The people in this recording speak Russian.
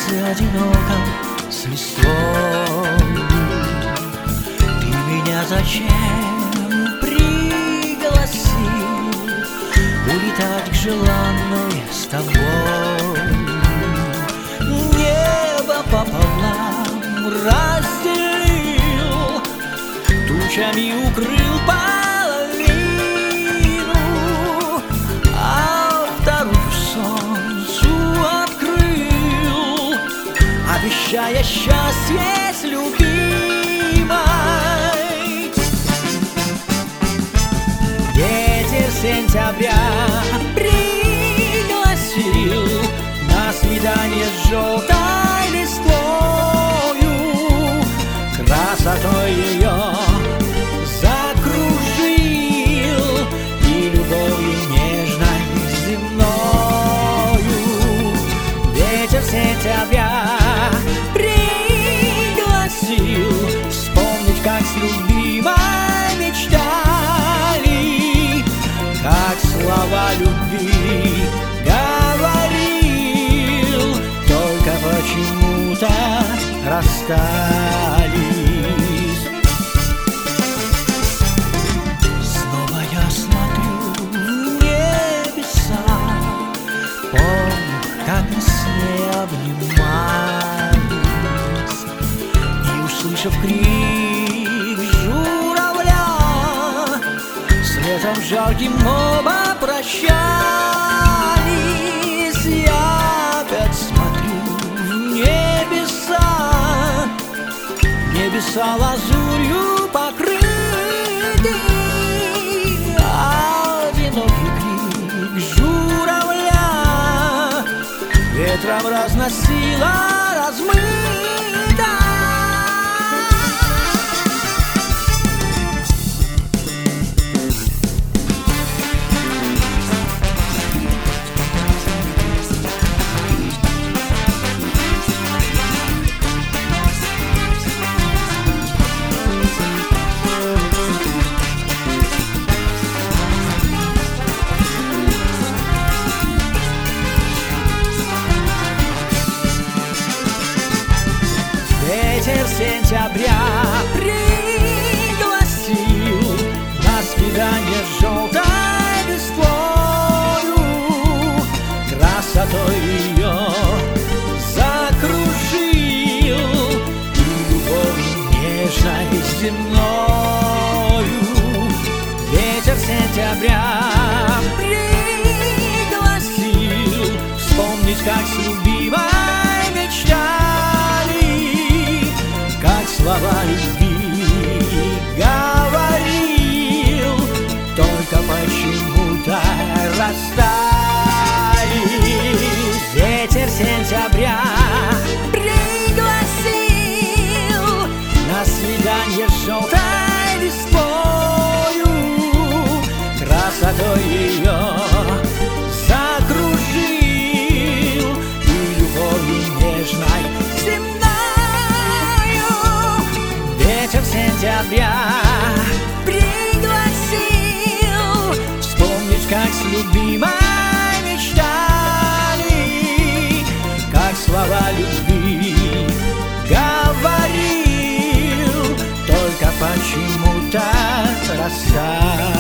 солнце одиноко с листвой. Ты меня зачем пригласил улетать к желанной с тобой? Небо пополам разделил, тучами укрыл половину, а вторую солнцу открыл, обещая счастье с любимой. Ветер сентября пригласил на свидание с желтой листвою, красотой ее закружил и любовью нежной земною. Ветер сентября пригласил вспомнить, как с любимой мечтали, как слова любви говорил, только почему-то расстались. Снова я смотрю в небеса, помню, как мы с ней обнимались, и, услышав крик журавля, с летом жарким оба прощались. Я опять смотрю в небеса, небеса лазурью покрыты, одинокий крик журавля ветром разносила размыто. Ветер сентября пригласил на свидание с желтой листвою, красотой ее закружил и любовью нежной земною. Ветер сентября пригласил вспомнить, как с любимой мечтали, слова любви говорил, только почему-то расстались. Ветер сентября пригласил на свидание с желтой листвою, красотой ее закружил и любовью нежной земной. Ветер сентября пригласил вспомнить, как с любимой мечтали, как слова любви говорил, только почему-то расстались.